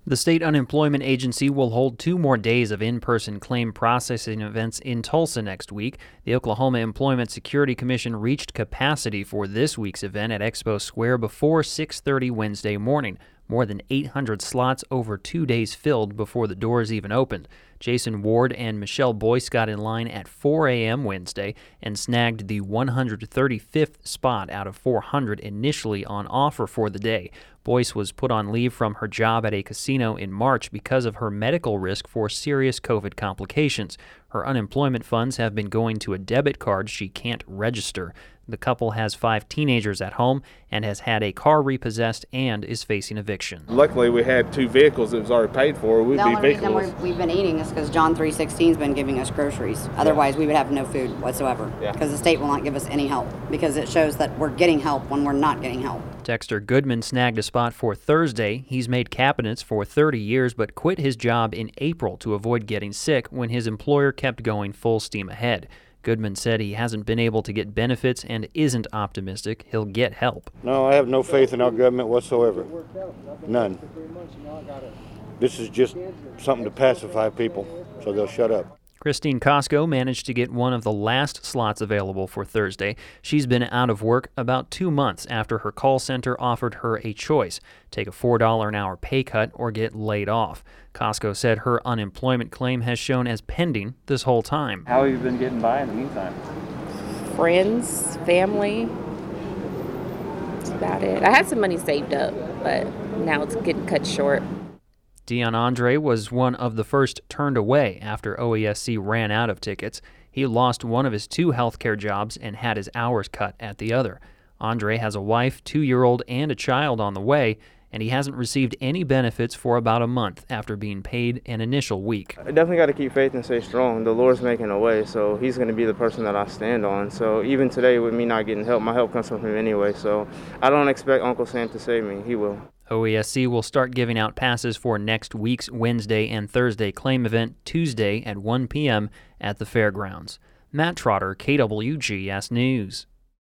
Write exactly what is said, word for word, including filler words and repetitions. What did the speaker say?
The state unemployment agency will hold two more days of in-person claim processing events in Tulsa next week. The Oklahoma Employment Security Commission reached capacity for this week's event at Expo Square before six thirty Wednesday morning. More than eight hundred slots over two days filled before the doors even opened. Jason Ward and Michelle Boyce got in line at four a.m. Wednesday and snagged the one hundred thirty-fifth spot out of four hundred initially on offer for the day. Boyce was put on leave from her job at a casino in March because of her medical risk for serious COVID complications. Her unemployment funds have been going to a debit card she can't register. The couple has five teenagers at home and has had a car repossessed and is facing eviction. Luckily, we had two vehicles that was already paid for. We'd the be only reason vehicles. we've been eating is because John three sixteen has been giving us groceries. Otherwise, yeah. we would have no food whatsoever because yeah. the state will not give us any help because it shows that we're getting help when we're not getting help. Dexter Goodman snagged a spot for Thursday. He's made cabinets for thirty years but quit his job in April to avoid getting sick when his employer kept going full steam ahead. Goodman said he hasn't been able to get benefits and isn't optimistic he'll get help. No, I have no faith in our government whatsoever. None. This is just something to pacify people so they'll shut up. Christine Costco managed to get one of the last slots available for Thursday. She's been out of work about two months after her call center offered her a choice: take a four dollars an hour pay cut or get laid off. Costco said her unemployment claim has shown as pending this whole time. How have you been getting by in the meantime? Friends, family. That's about it. I had some money saved up, but now it's getting cut short. Dion Andre was one of the first turned away after O E S C ran out of tickets. He lost one of his two healthcare jobs and had his hours cut at the other. Andre has a wife, two-year-old, and a child on the way, and he hasn't received any benefits for about a month after being paid an initial week. I definitely got to keep faith and stay strong. The Lord's making a way, so he's going to be the person that I stand on. So even today with me not getting help, my help comes from him anyway, so I don't expect Uncle Sam to save me. He will. O E S C will start giving out passes for next week's Wednesday and Thursday claim event Tuesday at one p.m. at the fairgrounds. Matt Trotter, K W G S News.